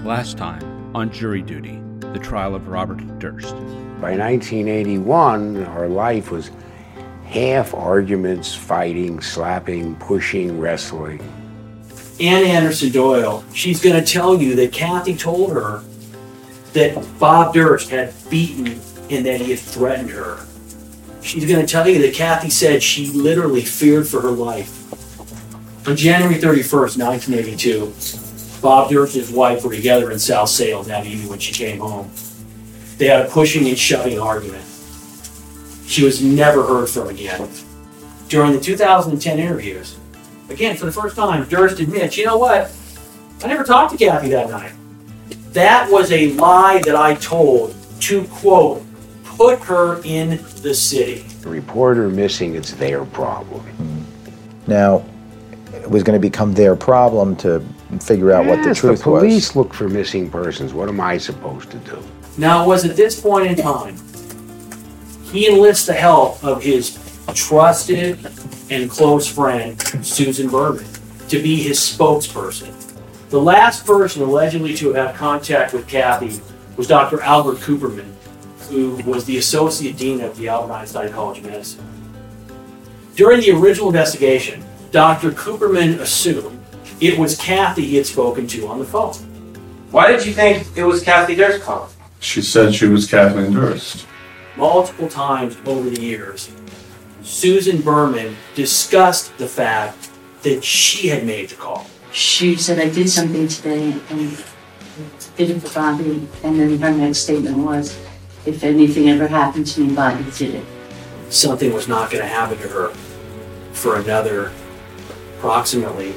Last time on Jury Duty, the trial of Robert Durst. By 1981, her life was half arguments, fighting, slapping, pushing, wrestling. Ann Anderson Doyle, she's going to tell you that Kathy told her that Bob Durst had beaten and that he had threatened her. She's going to tell you that Kathy said she literally feared for her life. On January 31st, 1982, Bob Durst and his wife were together in South Salem that evening when she came home. They had a pushing and shoving argument. She was never heard from again. During the 2010 interviews, again, for the first time, Durst admits, you know what? I never talked to Kathy that night. That was a lie that I told to, quote, put her in the city. The reporter missing, it's their problem. Now, it was going to become their problem to figure out what the truth was. The police look for missing persons. What am I supposed to do? Now, it was at this point in time, he enlists the help of his trusted and close friend, Susan Berman, to be his spokesperson. The last person allegedly to have had contact with Kathy was Dr. Albert Cooperman, who was the Associate Dean of the Albert Einstein College of Medicine. During the original investigation, Dr. Cooperman assumed it was Kathy he had spoken to on the phone. Why did you think it was Kathy Durst calling? She said she was Kathleen Durst. Multiple times over the years, Susan Berman discussed the fact that she had made the call. She said, I did something today and did it for Bobby. And then her next statement was, if anything ever happened to me, Bobby did it. Something was not going to happen to her for another approximately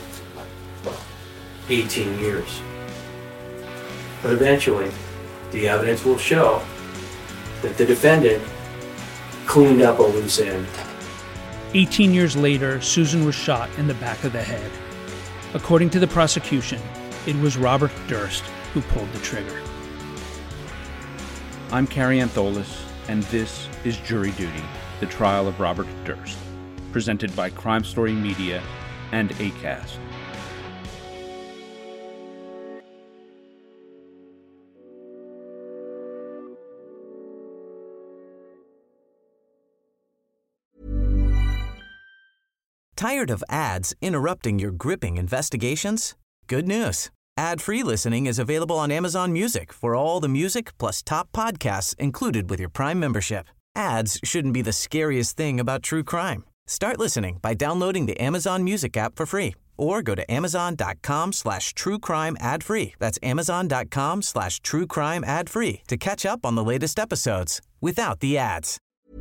18 years. But eventually, the evidence will show that the defendant cleaned up a loose end. 18 years later, Susan was shot in the back of the head. According to the prosecution, it was Robert Durst who pulled the trigger. I'm Carrie Antholis, and this is Jury Duty, the trial of Robert Durst, presented by Crime Story Media and ACAST. Tired of ads interrupting your gripping investigations? Good news. Ad-free listening is available on Amazon Music for all the music plus top podcasts included with your Prime membership. Ads shouldn't be the scariest thing about true crime. Start listening by downloading the Amazon Music app for free or go to amazon.com/truecrime ad-free. That's amazon.com/truecrime ad-free to catch up on the latest episodes without the ads.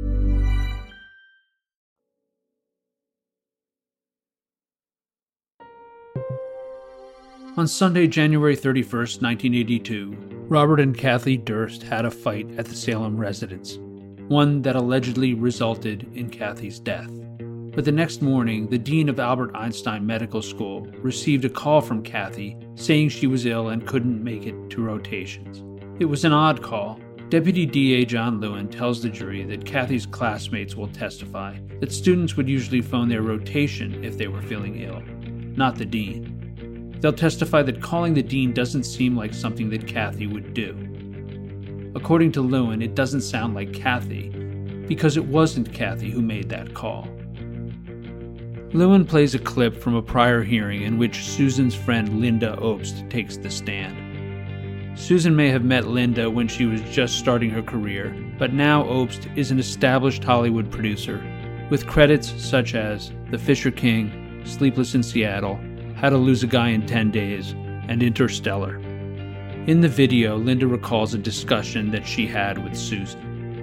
On Sunday, January 31st, 1982, Robert and Kathy Durst had a fight at the Salem residence, one that allegedly resulted in Kathy's death. But the next morning, the dean of Albert Einstein Medical School received a call from Kathy saying she was ill and couldn't make it to rotations. It was an odd call. Deputy DA John Lewin tells the jury that Kathy's classmates will testify that students would usually phone their rotation if they were feeling ill, not the dean. They'll testify that calling the dean doesn't seem like something that Kathy would do. According to Lewin, it doesn't sound like Kathy, because it wasn't Kathy who made that call. Lewin plays a clip from a prior hearing in which Susan's friend Linda Obst takes the stand. Susan may have met Linda when she was just starting her career, but now Obst is an established Hollywood producer, with credits such as The Fisher King, Sleepless in Seattle, How to Lose a Guy in 10 Days, and Interstellar. In the video, Linda recalls a discussion that she had with Susan.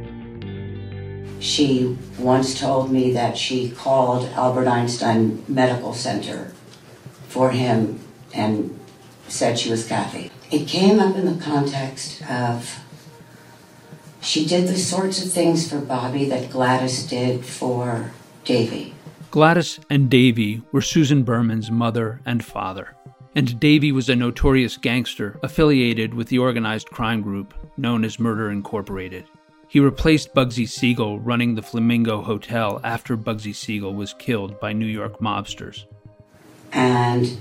She once told me that she called Albert Einstein Medical Center for him and said she was Kathy. It came up in the context of she did the sorts of things for Bobby that Gladys did for Davy. Gladys and Davy were Susan Berman's mother and father, and Davy was a notorious gangster affiliated with the organized crime group known as Murder Incorporated. He replaced Bugsy Siegel running the Flamingo Hotel after Bugsy Siegel was killed by New York mobsters. And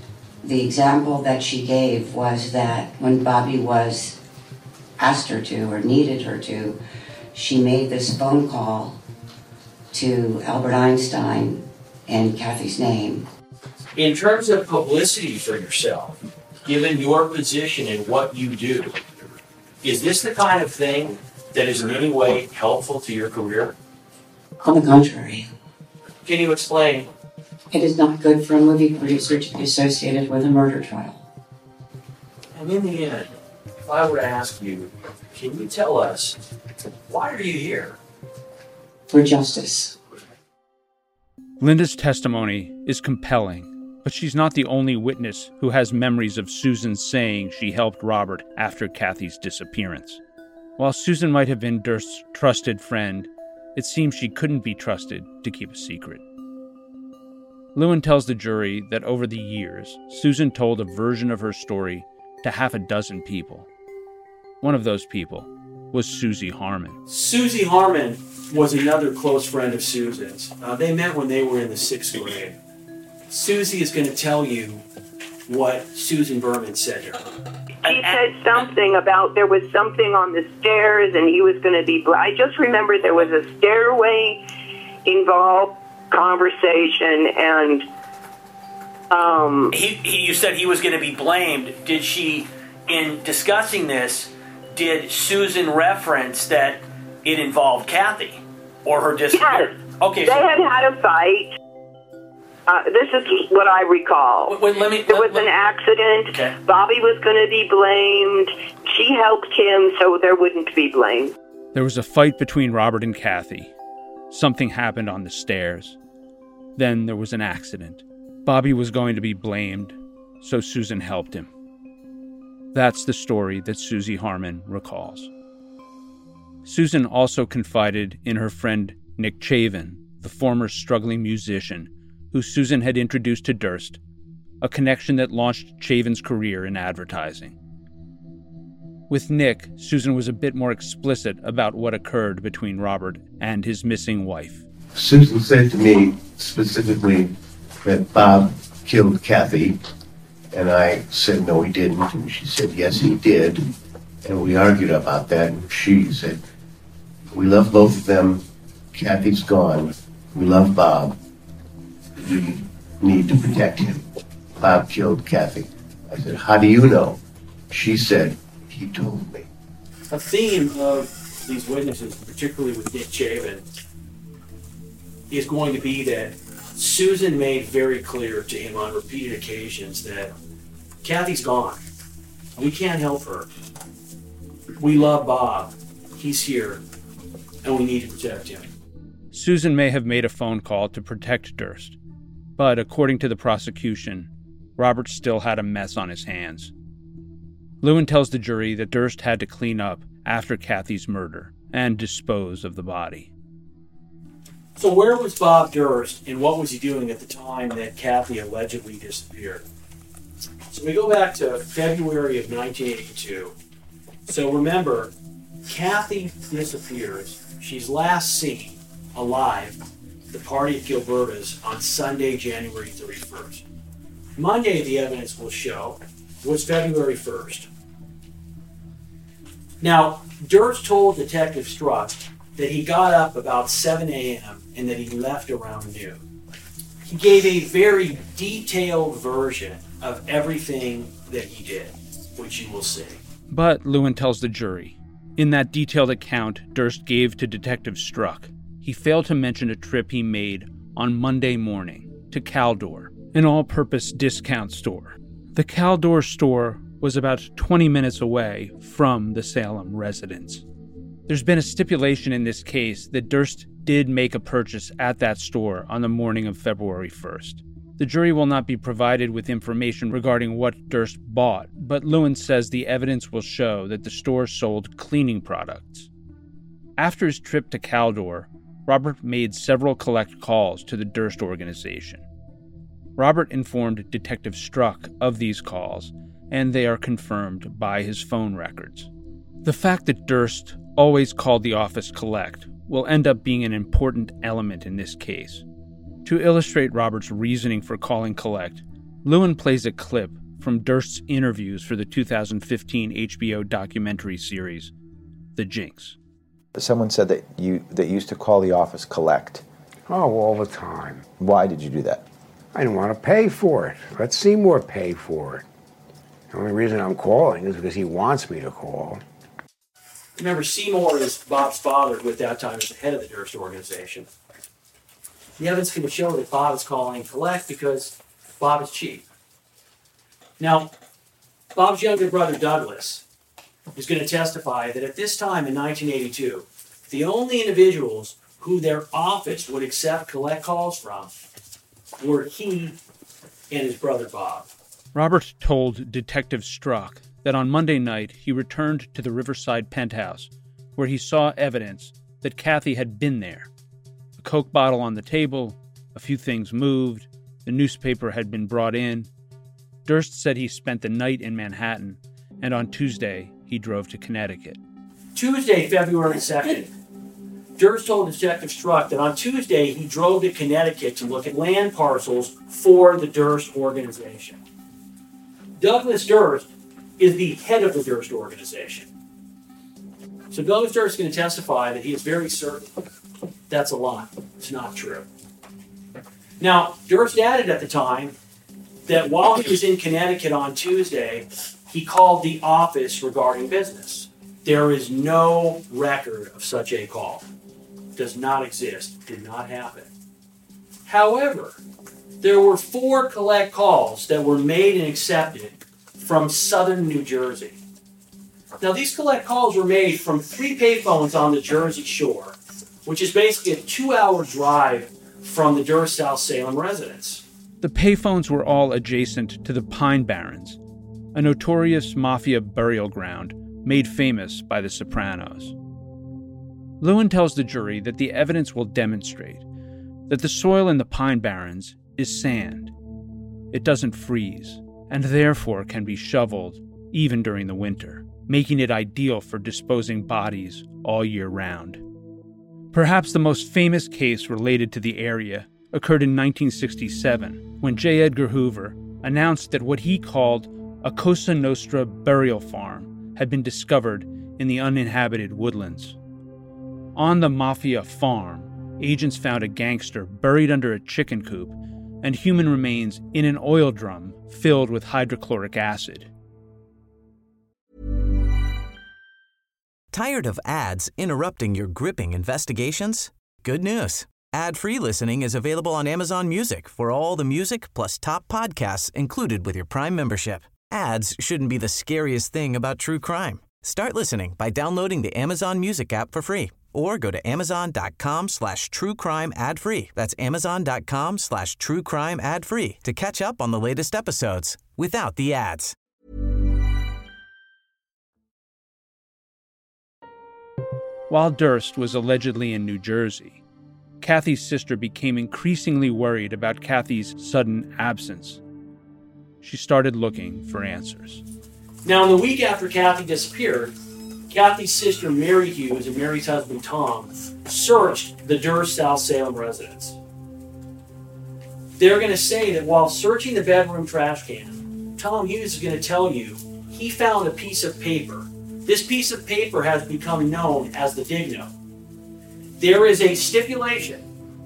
The example that she gave was that when Bobby was asked her to or needed her to, she made this phone call to Albert Einstein in Kathy's name. In terms of publicity for yourself, given your position and what you do, is this the kind of thing that is in any way helpful to your career? On the contrary. Can you explain? It is not good for a movie producer to be associated with a murder trial. And in the end, if I were to ask you, can you tell us, why are you here? For justice. Linda's testimony is compelling, but she's not the only witness who has memories of Susan saying she helped Robert after Kathy's disappearance. While Susan might have been Durst's trusted friend, it seems she couldn't be trusted to keep a secret. Lewin tells the jury that over the years, Susan told a version of her story to half a dozen people. One of those people was Susie Harmon. Susie Harmon was another close friend of Susan's. They met when they were in the 6th grade. Susie is going to tell you what Susan Berman said to her. He said something about there was something on the stairs and he was going to be... I just remember there was a stairway involved conversation and... You said he was going to be blamed. Did she, in discussing this, did Susan reference that it involved Kathy or her disappearance? Yes. Okay, they had a fight. This is what I recall. There was an accident. Okay. Bobby was going to be blamed. She helped him so there wouldn't be blame. There was a fight between Robert and Kathy. Something happened on the stairs. Then there was an accident. Bobby was going to be blamed, so Susan helped him. That's the story that Susie Harmon recalls. Susan also confided in her friend Nick Chavin, the former struggling musician who Susan had introduced to Durst, a connection that launched Chavin's career in advertising. With Nick, Susan was a bit more explicit about what occurred between Robert and his missing wife. Susan said to me specifically that Bob killed Kathy, and I said, no, he didn't. And she said, yes, he did. And we argued about that. And she said, we love both of them. Kathy's gone. We love Bob. We need to protect him. Bob killed Kathy. I said, how do you know? She said, he told me. A theme of these witnesses, particularly with Nick Chavin, is going to be that Susan made very clear to him on repeated occasions that Kathy's gone. We can't help her. We love Bob. He's here, and we need to protect him. Susan may have made a phone call to protect Durst, but according to the prosecution, Robert still had a mess on his hands. Lewin tells the jury that Durst had to clean up after Kathy's murder and dispose of the body. So where was Bob Durst, and what was he doing at the time that Kathy allegedly disappeared? So we go back to February of 1982. So remember, Kathy disappears. She's last seen alive at the party at Gilberta's on Sunday, January 31st. Monday, the evidence will show, was February 1st. Now, Durst told Detective Struck that he got up about 7 a.m. and that he left around noon. He gave a very detailed version of everything that he did, which you will see. But Lewin tells the jury, in that detailed account Durst gave to Detective Struck, he failed to mention a trip he made on Monday morning to Caldor, an all-purpose discount store. The Caldor store was about 20 minutes away from the Salem residence. There's been a stipulation in this case that Durst did make a purchase at that store on the morning of February 1st. The jury will not be provided with information regarding what Durst bought, but Lewin says the evidence will show that the store sold cleaning products. After his trip to Caldor, Robert made several collect calls to the Durst organization. Robert informed Detective Struck of these calls, and they are confirmed by his phone records. The fact that Durst always called the office collect will end up being an important element in this case. To illustrate Robert's reasoning for calling collect, Lewin plays a clip from Durst's interviews for the 2015 HBO documentary series, The Jinx. Someone said that you used to call the office collect. Oh, all the time. Why did you do that? I didn't want to pay for it. Let Seymour pay for it. The only reason I'm calling is because he wants me to call. Remember, Seymour is Bob's father, who at that time was the head of the Durst organization. The evidence can show that Bob is calling collect because Bob is cheap. Now, Bob's younger brother, Douglas, is going to testify that at this time in 1982, the only individuals who their office would accept collect calls from were he and his brother Bob. Robert told Detective Strzok that on Monday night he returned to the Riverside penthouse where he saw evidence that Kathy had been there. A Coke bottle on the table, a few things moved, the newspaper had been brought in. Durst said he spent the night in Manhattan, and on Tuesday he drove to Connecticut. Tuesday, February 2nd, Durst told Detective Strzok that on Tuesday he drove to Connecticut to look at land parcels for the Durst organization. Douglas Durst is the head of the Durst organization. So Douglas Durst is going to testify that he is very certain that's a lie. It's not true. Now, Durst added at the time that while he was in Connecticut on Tuesday, he called the office regarding business. There is no record of such a call. Does not exist. Did not happen. However, there were 4 collect calls that were made and accepted from southern New Jersey. Now, these collect calls were made from 3 payphones on the Jersey Shore, which is basically a 2-hour drive from the Durst South Salem residence. The payphones were all adjacent to the Pine Barrens, a notorious mafia burial ground made famous by The Sopranos. Lewin tells the jury that the evidence will demonstrate that the soil in the Pine Barrens is sand. It doesn't freeze, and therefore can be shoveled even during the winter, making it ideal for disposing bodies all year round. Perhaps the most famous case related to the area occurred in 1967, when J. Edgar Hoover announced that what he called a Cosa Nostra burial farm had been discovered in the uninhabited woodlands. On the Mafia farm, agents found a gangster buried under a chicken coop and human remains in an oil drum filled with hydrochloric acid. Tired of ads interrupting your gripping investigations? Good news. Ad-free listening is available on Amazon Music for all the music plus top podcasts included with your Prime membership. Ads shouldn't be the scariest thing about true crime. Start listening by downloading the Amazon Music app for free or go to amazon.com/truecrime ad-free. That's amazon.com/truecrime ad-free to catch up on the latest episodes without the ads. While Durst was allegedly in New Jersey, Kathy's sister became increasingly worried about Kathy's sudden absence. She started looking for answers. Now, in the week after Kathy disappeared, Kathy's sister Mary Hughes and Mary's husband Tom searched the Durst South Salem residence. They're going to say that while searching the bedroom trash can, Tom Hughes is going to tell you he found a piece of paper. This piece of paper has become known as the dig note. There is a stipulation.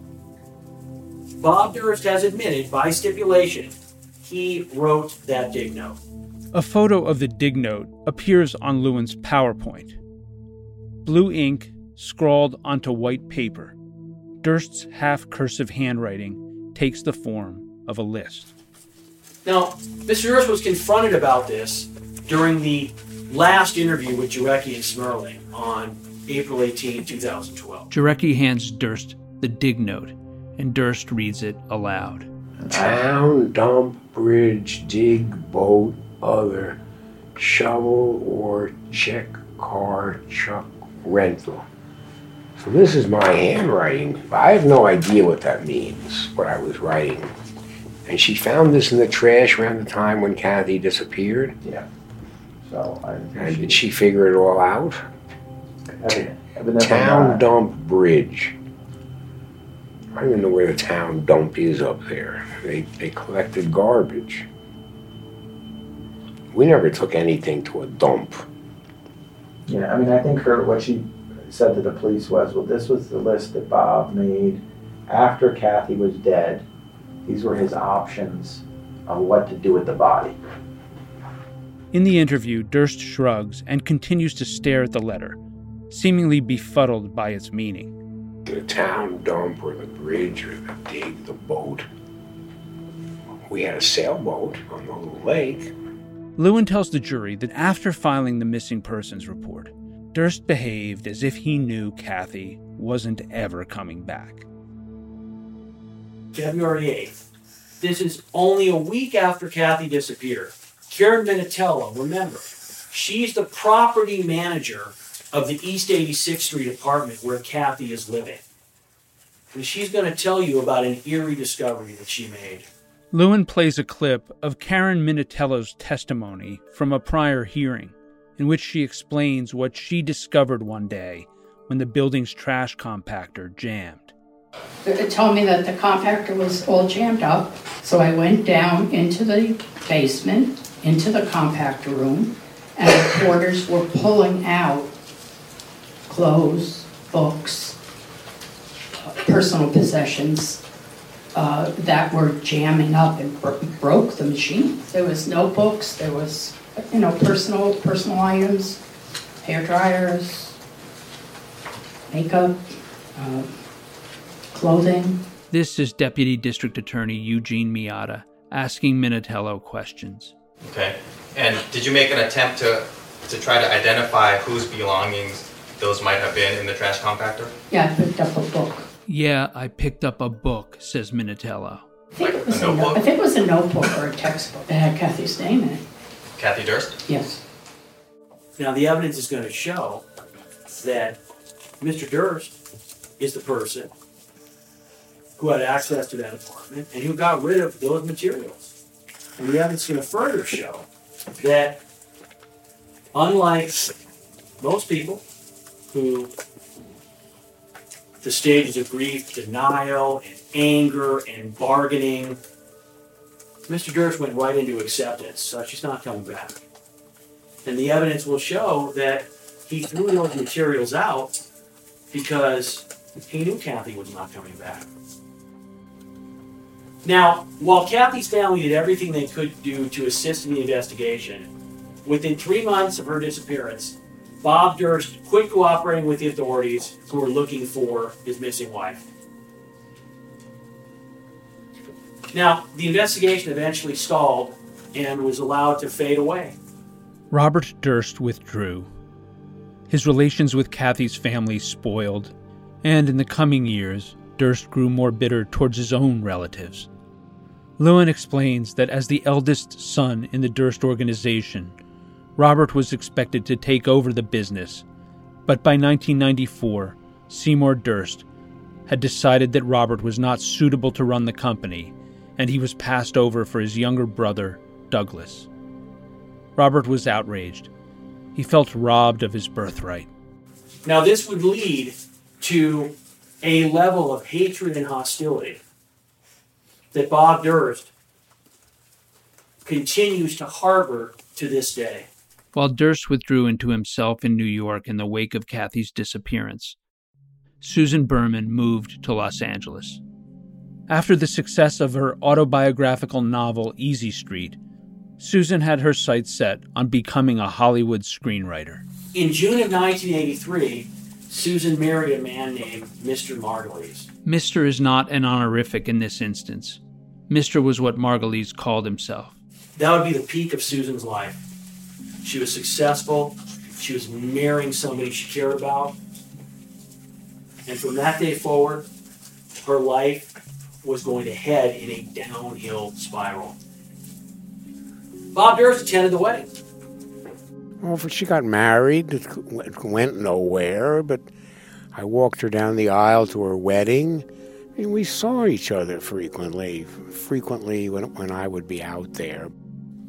Bob Durst has admitted by stipulation he wrote that dig note. A photo of the dig note appears on Lewin's PowerPoint. Blue ink scrawled onto white paper. Durst's half-cursive handwriting takes the form of a list. Now, Mr. Durst was confronted about this during the last interview with Jarecki and Smerling on April 18, 2012. Jarecki hands Durst the dig note, and Durst reads it aloud. Town, dump, bridge, dig, boat, other, shovel or check car, truck, rental. So this is my handwriting. I have no idea what that means, what I was writing. And she found this in the trash around the time when Kathy disappeared? Yeah. So and did she figure it all out? Town, dump, bridge. I don't even know where the town dump is up there. They collected garbage. We never took anything to a dump. Yeah, I mean, I think what she said to the police was, well, this was the list that Bob made after Kathy was dead. These were his options on what to do with the body. In the interview, Durst shrugs and continues to stare at the letter, seemingly befuddled by its meaning. The town dump or the bridge or the dig, the boat. We had a sailboat on the little lake. Lewin tells the jury that after filing the missing persons report, Durst behaved as if he knew Kathy wasn't ever coming back. February 8th. This is only a week after Kathy disappeared. Karen Minatello, remember, she's the property manager of the East 86th Street apartment where Kathy is living. And she's going to tell you about an eerie discovery that she made. Lewin plays a clip of Karen Minatello's testimony from a prior hearing, in which she explains what she discovered one day when the building's trash compactor jammed. It told me that the compactor was all jammed up, so I went down into the basement, into the compactor room, and the porters were pulling out clothes, books, personal possessions that were jamming up and broke the machine. There was notebooks, there was, personal items, hair dryers, makeup, clothing. This is Deputy District Attorney Eugene Miata asking Minatello questions. Okay. And did you make an attempt to try to identify whose belongings those might have been in the trash compactor? Yeah, I picked up a book. Yeah, I picked up a book, says Minatello. I think it was a notebook or a textbook that had Kathy's name in it. Kathy Durst? Yes. Now, the evidence is going to show that Mr. Durst is the person who had access to that apartment and who got rid of those materials. And the evidence is going to further show that, unlike most people who, the stages of grief, denial, and anger, and bargaining, Mr. Durst went right into acceptance, so she's not coming back. And the evidence will show that he threw those materials out because he knew Kathy was not coming back. Now, while Kathy's family did everything they could do to assist in the investigation, within 3 months of her disappearance, Bob Durst quit cooperating with the authorities who were looking for his missing wife. Now, the investigation eventually stalled and was allowed to fade away. Robert Durst withdrew. His relations with Kathy's family spoiled, and in the coming years, Durst grew more bitter towards his own relatives. Lewin explains that as the eldest son in the Durst organization, Robert was expected to take over the business, but by 1994, Seymour Durst had decided that Robert was not suitable to run the company, and he was passed over for his younger brother, Douglas. Robert was outraged. He felt robbed of his birthright. Now, this would lead to a level of hatred and hostility that Bob Durst continues to harbor to this day. While Durst withdrew into himself in New York in the wake of Kathy's disappearance, Susan Berman moved to Los Angeles. After the success of her autobiographical novel Easy Street, Susan had her sights set on becoming a Hollywood screenwriter. In June of 1983, Susan married a man named Mr. Margulies. Mr. is not an honorific in this instance. Mr. was what Margulies called himself. That would be the peak of Susan's life. She was successful. She was marrying somebody she cared about. And from that day forward, her life was going to head in a downhill spiral. Bob Durst attended the wedding. Well, she got married. It went nowhere, but I walked her down the aisle to her wedding, and we saw each other frequently when I would be out there.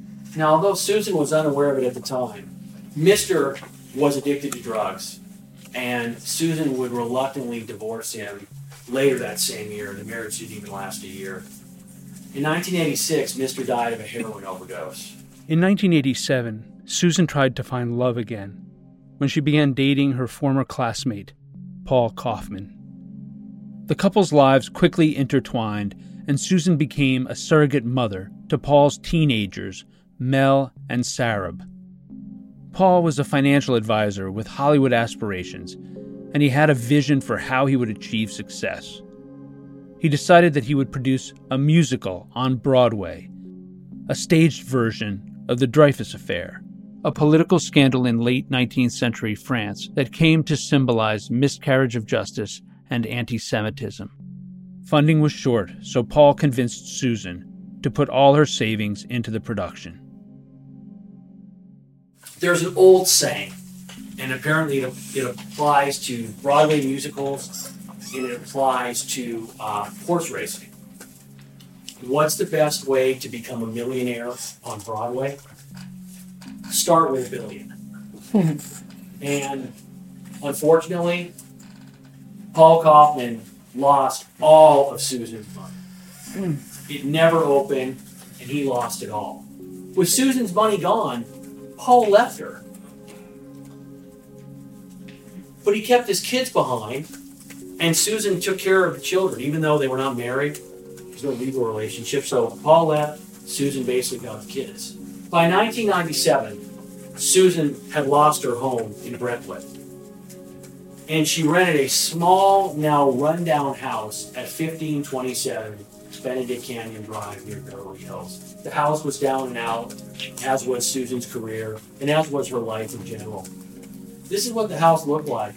Now, although Susan was unaware of it at the time, Mr. was addicted to drugs. And Susan would reluctantly divorce him later that same year. The marriage didn't even last a year. In 1986, Mr. died of a heroin overdose. In 1987, Susan tried to find love again when she began dating her former classmate, Paul Kaufman. The couple's lives quickly intertwined, and Susan became a surrogate mother to Paul's teenagers, Mel and Sarab. Paul was a financial advisor with Hollywood aspirations, and he had a vision for how he would achieve success. He decided that he would produce a musical on Broadway, a staged version of the Dreyfus Affair, a political scandal in late 19th century France that came to symbolize miscarriage of justice and anti-Semitism. Funding was short, so Paul convinced Susan to put all her savings into the production. There's an old saying, and apparently it applies to Broadway musicals, and it applies to horse racing. What's the best way to become a millionaire on Broadway? Start with $1 billion. And unfortunately, Paul Kaufman lost all of Susan's money. It never opened, and he lost it all. With Susan's money gone, Paul left her. But he kept his kids behind, and Susan took care of the children, even though they were not married. There's no legal relationship. So Paul left, Susan basically got the kids. By 1997, Susan had lost her home in Brentwood. And she rented a small, now rundown house at 1527 Benedict Canyon Drive near Beverly Hills. The house was down and out, as was Susan's career, and as was her life in general. This is what the house looked like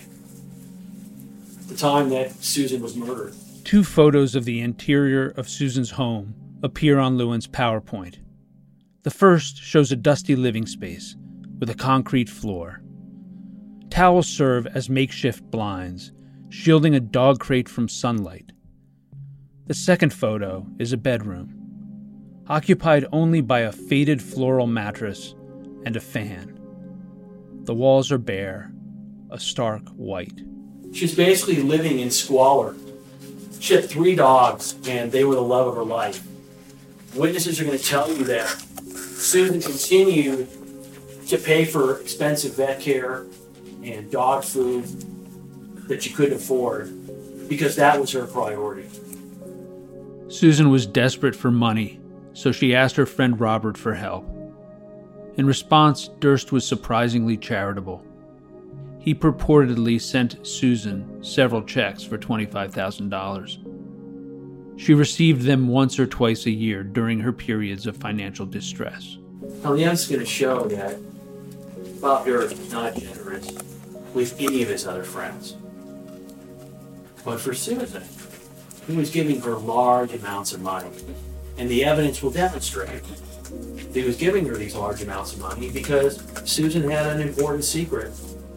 the time that Susan was murdered. 2 photos of the interior of Susan's home appear on Lewin's PowerPoint. The first shows a dusty living space with a concrete floor. Towels serve as makeshift blinds, shielding a dog crate from sunlight. The second photo is a bedroom, occupied only by a faded floral mattress and a fan. The walls are bare, a stark white. She's basically living in squalor. She had 3 dogs, and they were the love of her life. Witnesses are going to tell you that Susan continued to pay for expensive vet care and dog food that she couldn't afford because that was her priority. Susan was desperate for money, so she asked her friend Robert for help. In response, Durst was surprisingly charitable. He purportedly sent Susan several checks for $25,000. She received them once or twice a year during her periods of financial distress. Now, the evidence is going to show that Bob Durst was not generous with any of his other friends. But for Susan, he was giving her large amounts of money. And the evidence will demonstrate that he was giving her these large amounts of money because Susan had an important secret.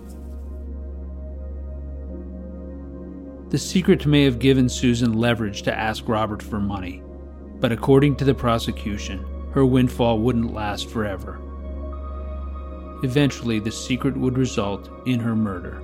The secret may have given Susan leverage to ask Robert for money, but according to the prosecution, her windfall wouldn't last forever. Eventually, the secret would result in her murder.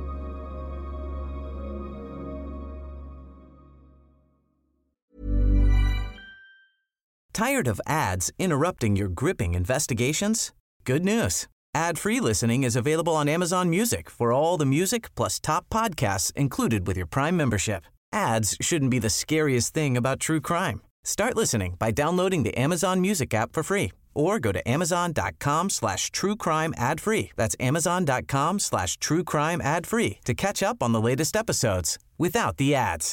Tired of ads interrupting your gripping investigations? Good news. Ad-free listening is available on Amazon Music for all the music plus top podcasts included with your Prime membership. Ads shouldn't be the scariest thing about true crime. Start listening by downloading the Amazon Music app for free or go to amazon.com/truecrime ad-free. That's amazon.com/truecrime ad-free to catch up on the latest episodes without the ads.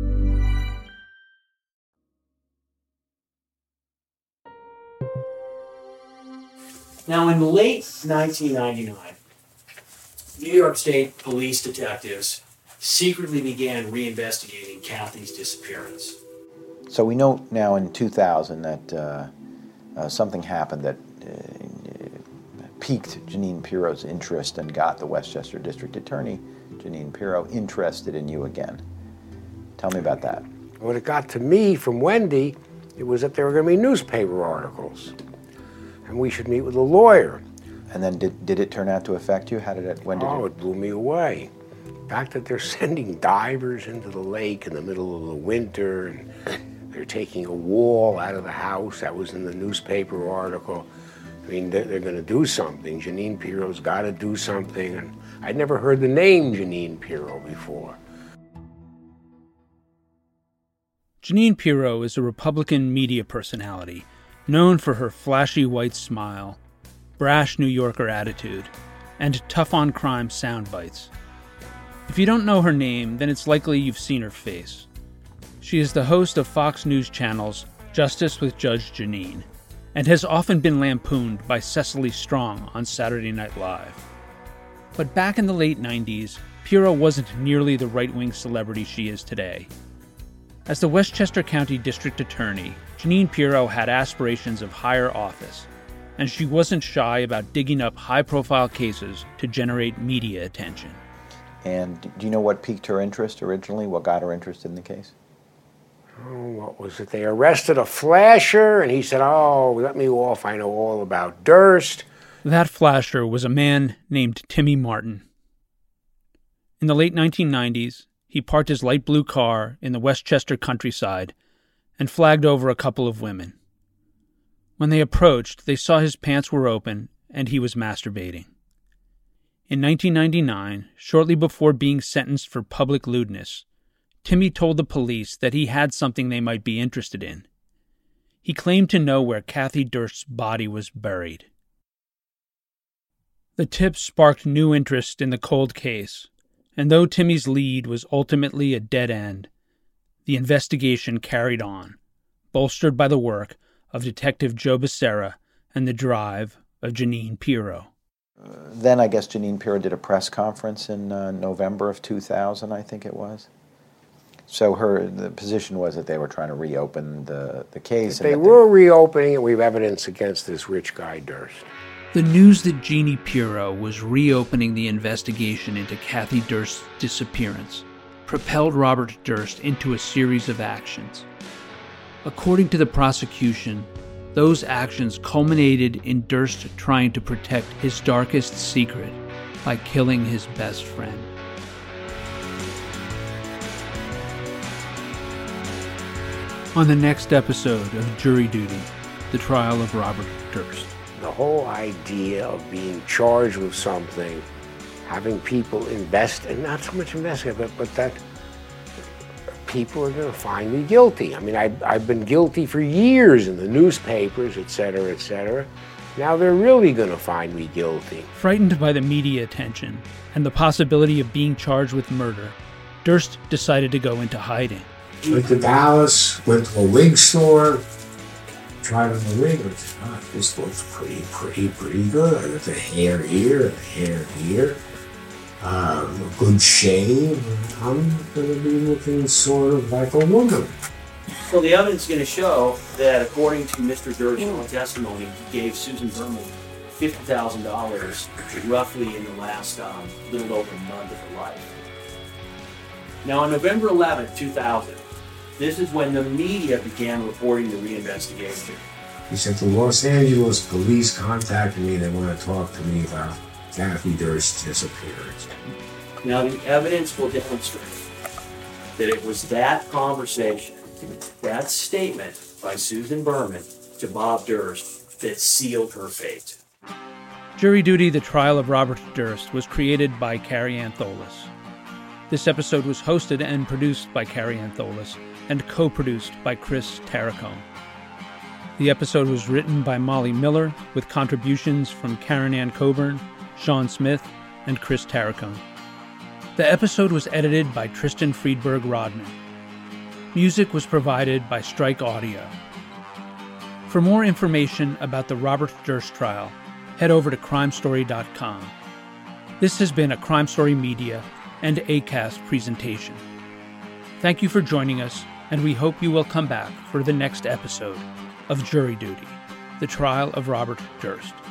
Now, in late 1999, New York State police detectives secretly began reinvestigating Kathy's disappearance. So we know now in 2000 that something happened that piqued Jeanine Pirro's interest and got the Westchester District Attorney, Jeanine Pirro, interested in you again. Tell me about that. When it got to me from Wendy, it was that there were going to be newspaper articles, and we should meet with a lawyer. And then did it turn out to affect you? How did it, when did it blew me away. The fact that they're sending divers into the lake in the middle of the winter, and they're taking a wall out of the house, that was in the newspaper article. I mean, they're going to do something. Jeanine Pirro's got to do something. And I'd never heard the name Jeanine Pirro before. Jeanine Pirro is a Republican media personality known for her flashy white smile, brash New Yorker attitude, and tough-on-crime sound bites. If you don't know her name, then it's likely you've seen her face. She is the host of Fox News Channel's Justice with Judge Jeanine, and has often been lampooned by Cecily Strong on Saturday Night Live. But back in the late 90s, Pirro wasn't nearly the right-wing celebrity she is today. As the Westchester County District Attorney, Jeanine Pirro had aspirations of higher office, and she wasn't shy about digging up high-profile cases to generate media attention. And do you know what piqued her interest originally? What got her interested in the case? Oh, what was it? They arrested a flasher, and he said, "Oh, let me off. I know all about Durst." That flasher was a man named Timmy Martin. In the late 1990s, he parked his light blue car in the Westchester countryside and flagged over a couple of women. When they approached, they saw his pants were open and he was masturbating. In 1999, shortly before being sentenced for public lewdness, Timmy told the police that he had something they might be interested in. He claimed to know where Kathy Durst's body was buried. The tip sparked new interest in the cold case, and though Timmy's lead was ultimately a dead end, the investigation carried on, bolstered by the work of Detective Joe Becerra and the drive of Jeanine Pirro. Then I guess Jeanine Pirro did a press conference in November of 2000, I think it was. So the position was that they were trying to reopen the case. They were reopening it. We have evidence against this rich guy, Durst. The news that Jeannie Pirro was reopening the investigation into Kathy Durst's disappearance propelled Robert Durst into a series of actions. According to the prosecution, those actions culminated in Durst trying to protect his darkest secret by killing his best friend. On the next episode of Jury Duty, the trial of Robert Durst. The whole idea of being charged with something, having people invest, and not so much investigate, but that people are going to find me guilty. I mean, I've been guilty for years in the newspapers, et cetera, et cetera. Now they're really going to find me guilty. Frightened by the media attention and the possibility of being charged with murder, Durst decided to go into hiding. Went to Dallas, went to a wig store, tried on the wig, and said, this looks pretty good. I got the hair here, the hair here, a good shave, and I'm going to be looking sort of like a woman. So the evidence is going to show that according to Mr. Durst's own testimony, he gave Susan Berman $50,000 roughly in the last little over a month of her life. Now on November 11, 2000, this is when the media began reporting the reinvestigation. He said the Los Angeles police contacted me. They want to talk to me about Kathy Durst's disappearance. Now the evidence will demonstrate that it was that conversation, that statement by Susan Berman to Bob Durst that sealed her fate. Jury Duty, the trial of Robert Durst, was created by Carrie Ann Tholis. This episode was hosted and produced by Carrie Ann Tholis and co-produced by Chris Tarracone. The episode was written by Molly Miller with contributions from Karen Ann Coburn, Sean Smith, and Chris Tarracone. The episode was edited by Tristan Friedberg Rodman. Music was provided by Strike Audio. For more information about the Robert Durst trial, head over to crimestory.com. This has been a Crime Story Media and ACAST presentation. Thank you for joining us, and we hope you will come back for the next episode of Jury Duty, the trial of Robert Durst.